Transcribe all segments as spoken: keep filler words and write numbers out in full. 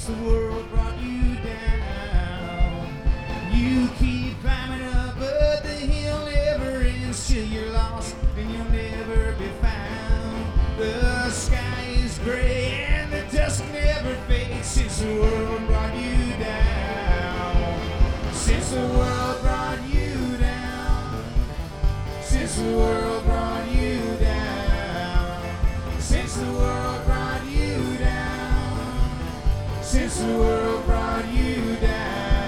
since the world brought you down. You keep climbing up, but the hill never ends till you're lost and you'll never be found. The sky is gray and the dusk never fades since the world brought you down. Since the world brought you down. Since the world brought you down. Since the world brought you down. Since the world brought you down.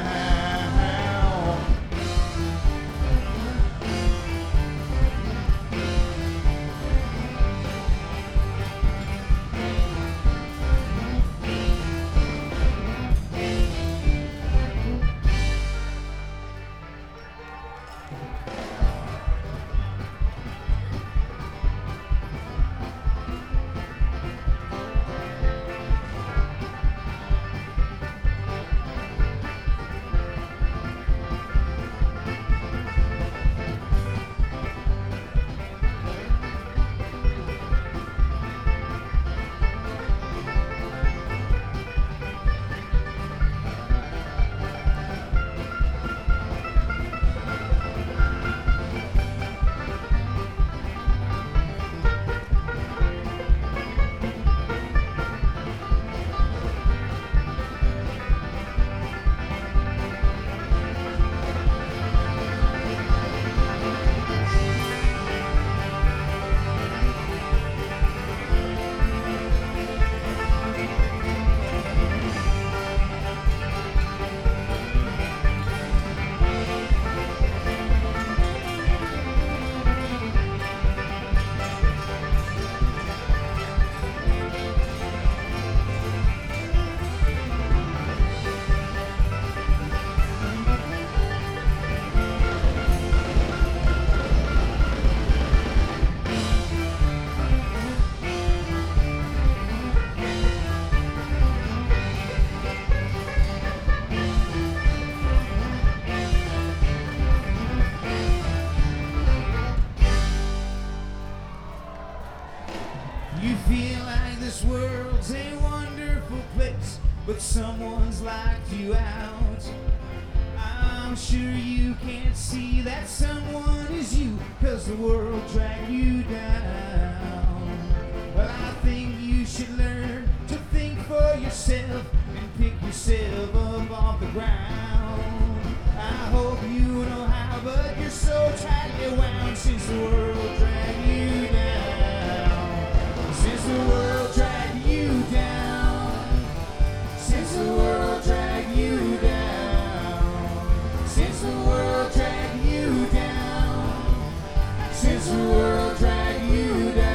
You feel like this world's a wonderful place, but someone's locked you out. I'm sure you can't see that someone is you, 'cause the world dragged you down. Well, I think you should learn to think for yourself and pick yourself up off the ground. I hope you know how, but you're so tightly wound since the world dragged you down. Since the world dragged you down. Since the world dragged you down. Since the world dragged you down. Since the world dragged you down.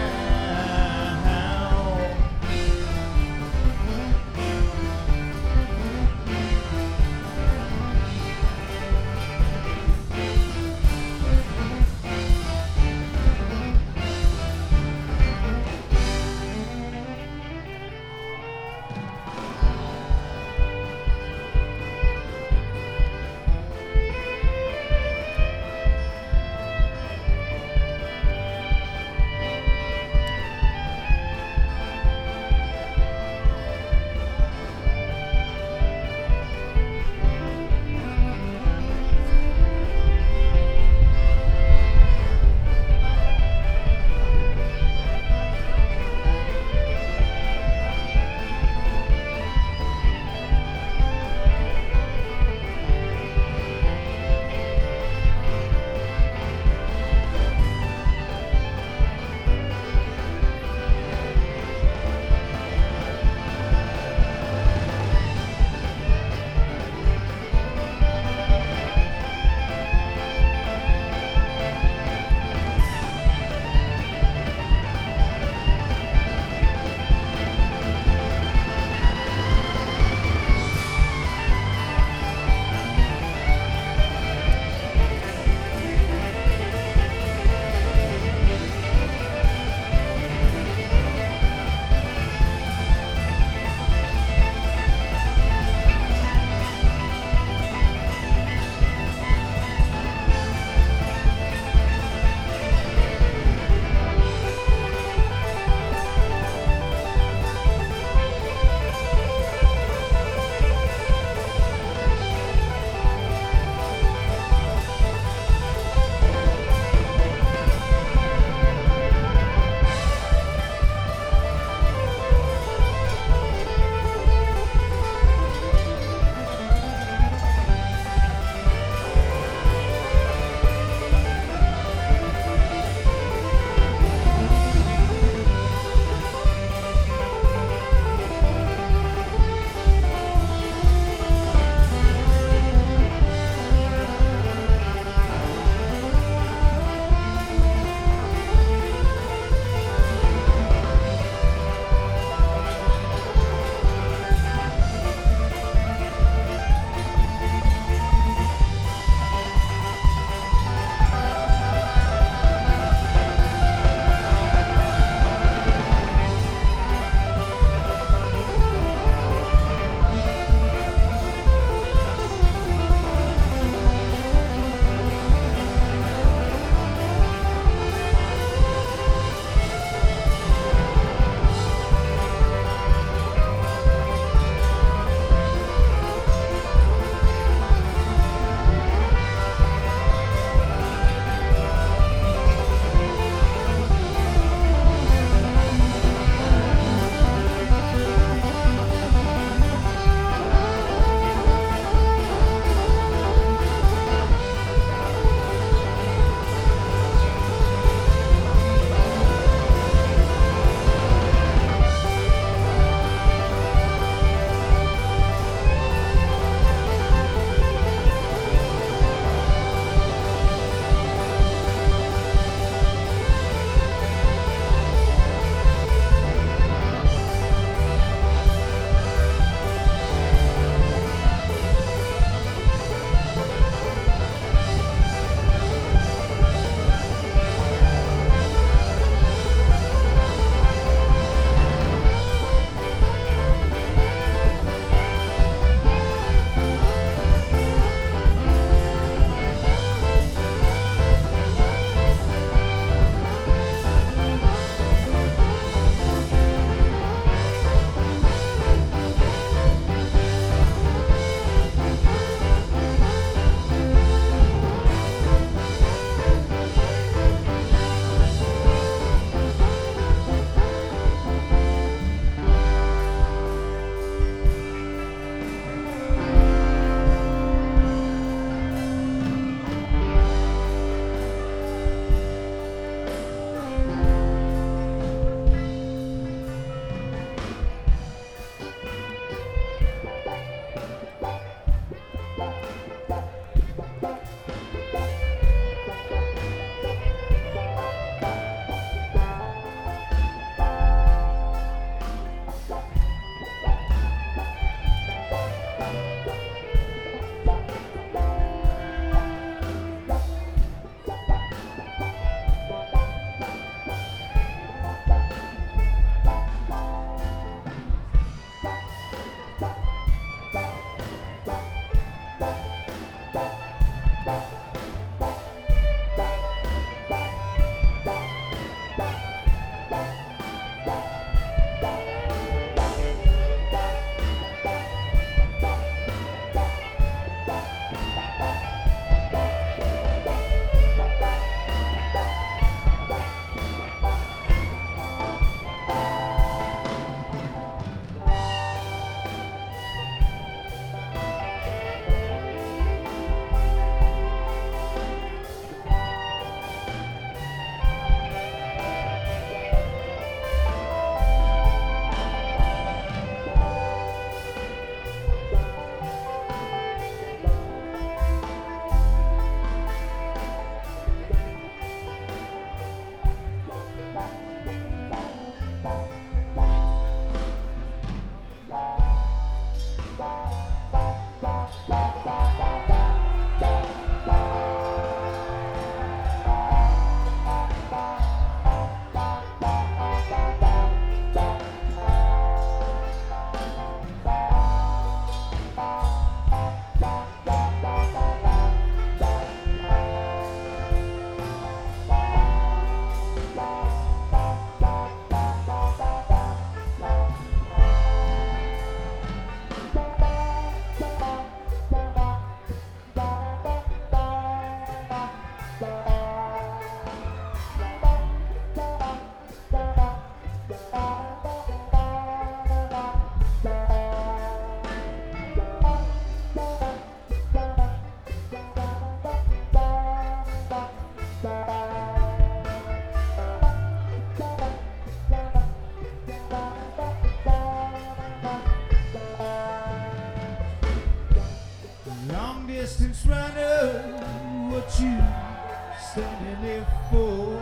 distance runner, what you standing there for?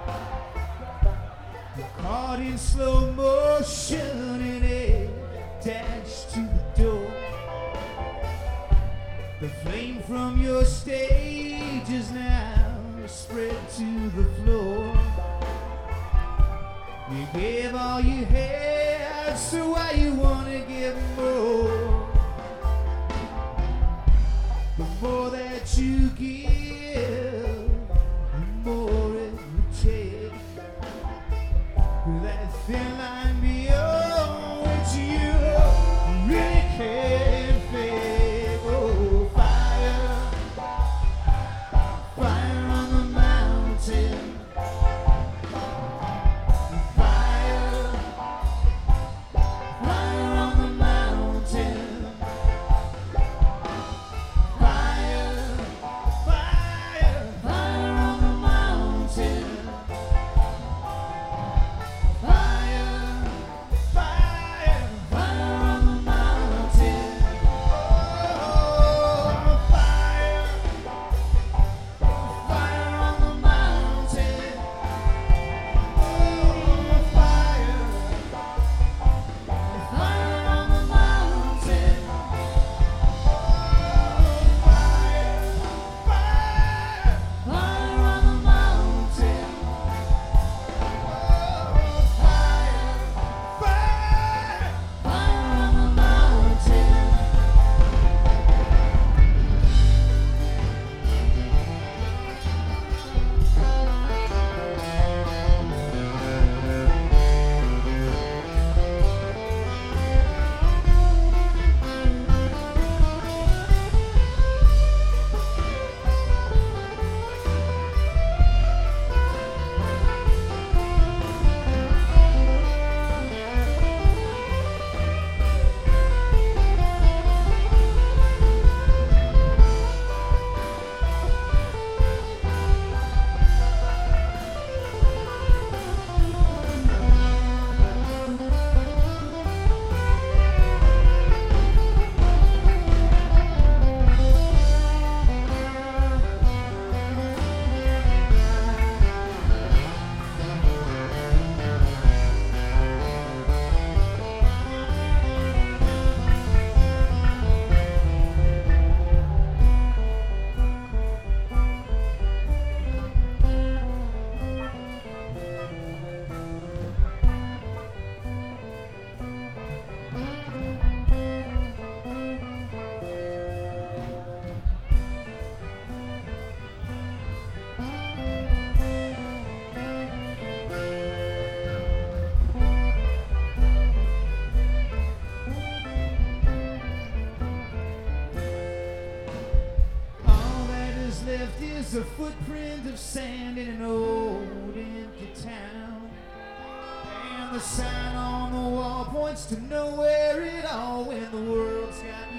You're caught in slow motion and it attached to the door. The flame from your stage is now spread to the floor. You gave all you had, so why you wanna give more? The more that you give, the more it will take. That thin line beyond which you really can't fade. Oh, fire, fire on the mountain. Fire, fire on the mountain. Fire, fire, fire on the mountain. Fire, fire, fire on the mountain. Oh, fire, fire on the mountain. Oh, fire, fire on the mountain. Oh, fire, fire, fire on the mountain. Oh, fire, fire, fire on the mountain. All that is left is a footprint of sand in an old empty town. And the sign on the wall points to nowhere at all when the world's got